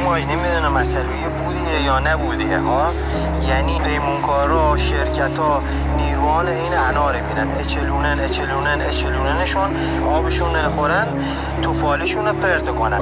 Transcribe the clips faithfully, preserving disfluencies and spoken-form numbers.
ماج نمیدونه مسئله بودیه یا نبودیه ها. یعنی پیمونکارا، شرکت‌ها نیروان این اناره بینن، اچلونن اچلونن اچلوننشون آبشون نخورن، توفالشون رو پرت کنن.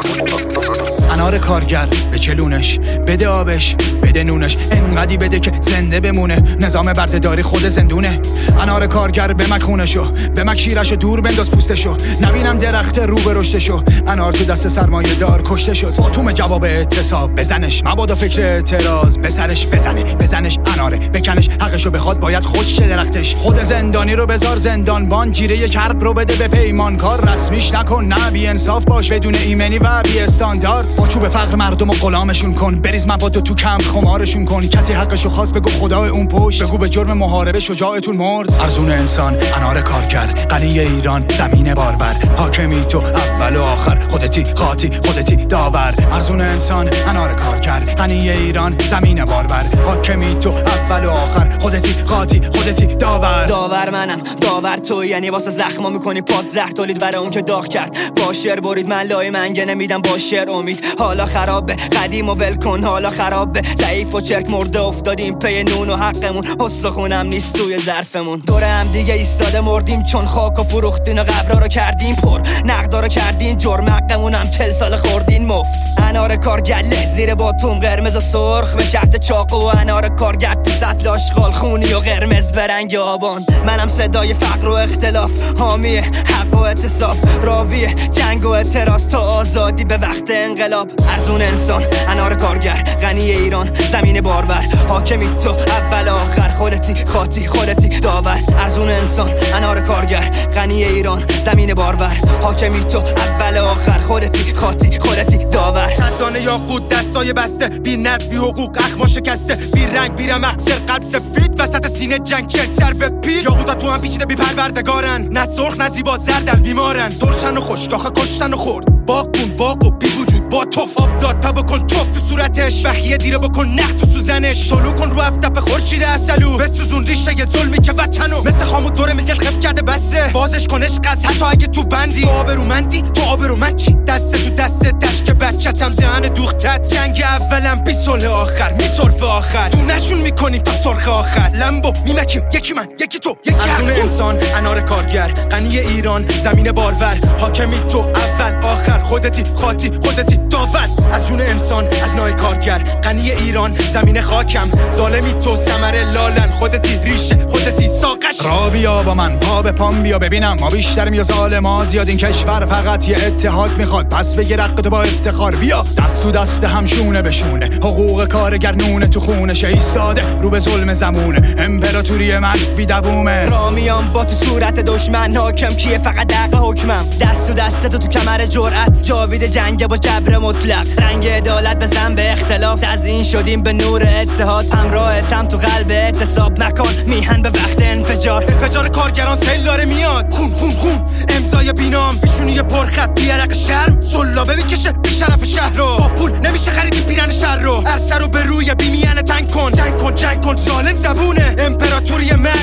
انار کارگر به چلونش بده آبش بده نونش، انقدی بده که زنده بمونه، نظام بردهداری خود زندونه. انار کارگر به مک خونشو، به مک شیرشو، دور بنداز پوستشو، نبینم درخت رو به رشدشو. انار تو دست سرمایه دار کشته شد، اتوم جواب اعتصاب بزنش، مبادا فکر اعتراض به سرش بزنه، بزنش اناره بکنش، حقشو بخواد باید خوش چه درختش. خود زندانی رو بذار زندانبان، جیره کرب رو بده به پیمانکار، رسمیش نکن نه بی انصاف باش بدون ایمنی و بی استاندارد. با چوب فقر مردم و غلامشون کن، بریز مواد تو کمپ خمارشون کن. کسی حقشو خواست بگو خدای اون پشت، بگو به جرم محاربه شجاعتون مرد. ارزون انسان انار کارگر، غنی ایران زمین بارور، حاکمی تو اول و آخر، خودتی خاطی خودتی داور. ارزون انسان انار کارگر، غنی ایران زمین بارور، حاکمی تو اول و آخر، خودتی خاطی خودتی داور. داور منم داور تو، یعنی واسه زخما میکنی پاد زهر تولید برای اون که داغ کرد. با شعر برید من لای منگه نمیدم، با شعر امید. حالا خرابه قدیم و ول کن، حالا خرابه ضعیف و چرک مرده افتادیم پی نون و حقمون، حسخونم نیست توی ظرفمون. دور هم دیگه ایستاده مردیم چون خاک و فروختین و قبرا رو کردیم پر، نقدا رو کردین جرم، حقمون هم چل سال خوردین مفت. انار کارگله زیر باتوم قرمز و سرخ به جهت چاقو، و انار کارگر تو سطل آشغال خونی و قرمز برنگ آبان. منم صدای فقر و اختلاف، حامی حق و اعتصاب، راوی جنگ و اعتراض تا آزادی به وقت انقلاب. ارزون انسان انار کارگر، غنی ایران زمین بارور، حاکمی تو اول آخر، خودتی خاطی خودتی داور. ارزون انسان انار کارگر، غنی ایران زمین بارور، حاکمی تو اول آخر، خودتی خاطی خودتی داور. صد دانه یاقوت دستای بسته، بی نظم بی حقوق اخما شکسته، بی رنگ بی رمق سر قلب سفید، وسط سینه جنگ چرک سرو پیر. یاقوتا تو هم پیچیده بی پروردگارن، نه سرخ نه زیبا زردن بیمارن، ترشن و خشکاخه کشتن و خورد. باقون باق و بی وجود با توف، آب داد پا بکن توف تو صورتش، بخیه دیره بکن نخ تو سوزنش، سلو کن رو افتپ خورشید اصلو، بسوزون ریشه یه ظلمی که وطنو مثل خامو دوره میگل خف کرده بسه. بازش کنش قصد حتی اگه تو بندی، تو آبرومندی تو آبرومند چی، دست تو دست دشت که بچتم دهن دوختت. جنگ اولم بی صلح آخر می صرف آخر، تو نشون میکنیم تا سرخ آخر، لمبو میمکیم یکی من یکی تو یکی ارزون انسان انار کارگر، غنی ایران زمین بارور، حاکمی تو اول آخر، خودتی خاطی خودتی داور. از جون انسان از نای کارگر، غنی ایران زمین خاکم، ظالمی تو ثمر لالن، خودتی ریشه خودتی ساقش. را بیا با من پا به پام بیا ببینم ما بیشتریم یا ظالم ها زیاد، این کشور فقط یه اتحاد میخواد، پس بگیر حقتو با افتخار. بیا دست تو دست هم شونه بشونه، حقوق کارگر نونه تو خونش ایستاده رو به ظلم زمونه، امپراتوری من بی دوومه. را میام با تو صورت دشمن، حاکم کیه فقط حق حکمم، دست تو دست تو تو کمر جرأت، جاوید جنگ با جبر مطلق، رنگ عدالت بزن به اختلاف، تزیین شدیم به نور اتحاد، همراهتم تو قلب اعتصاب، نکن میهن به وقت انفجار. انفجار کارگران سیلاره میاد، خون خون خون امضای بینام، پیشونی پرخط بیارق شرم، سلابه میکشه بی شرف شهر رو، با پول نمیشه خریدی پیرن شهر رو، عرصه رو به روی بیمیانه تنگ کن، جنگ کن جنگ کن ظالم زبونه، امپراتوری من